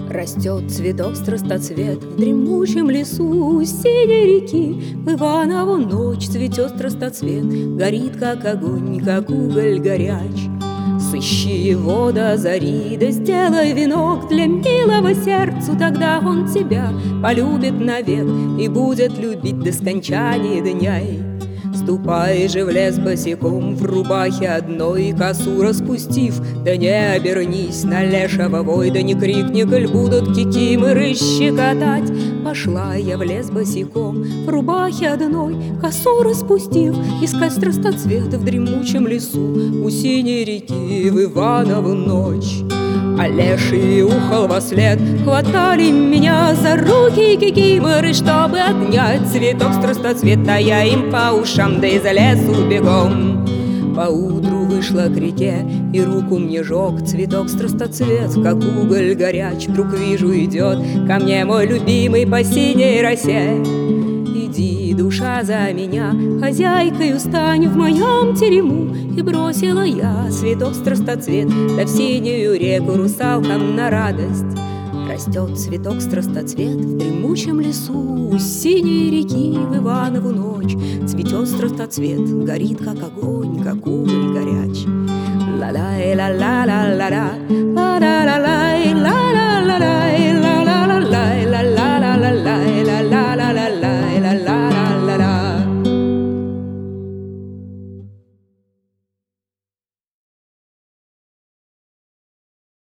Растет цветок страстоцвет в дремучем лесу у синей реки. В Иванову ночь цветет страстоцвет, горит, как огонь, как уголь горяч. Сыщи его до зари, да сделай венок для милого сердцу, тогда он тебя полюбит навек и будет любить до скончания дней. Ступай же в лес босиком, в рубахе одной, косу распустив, да не обернись на лешего вой, да не крикни, коль будут кикиморы щекотать. Пошла я в лес босиком, в рубахе одной, косу распустив, искать страстоцвет в дремучем лесу у синей реки в Иванову ночь. А леший ухал вослед, хватали меня за руки кикиморы, чтобы отнять цветок страстоцвета. Я им по ушам, да и за лесу бегом. Поутру вышла к реке, и руку мне жег цветок страстоцвет, как уголь горяч. Вдруг вижу, идет ко мне мой любимый по синей росе. Иди, душа, за меня, хозяйкою стань в моем терему. И бросила я цветок страстоцвет, да в синюю реку русалкам на радость. Растет цветок страстоцвет в дремучем лесу у синей реки в Иванову ночь. Цветет страстоцвет, горит, как огонь, как уголь горяч. Ла-ла-ла-ла-ла-ла-ла, ла-ла-ла-ла.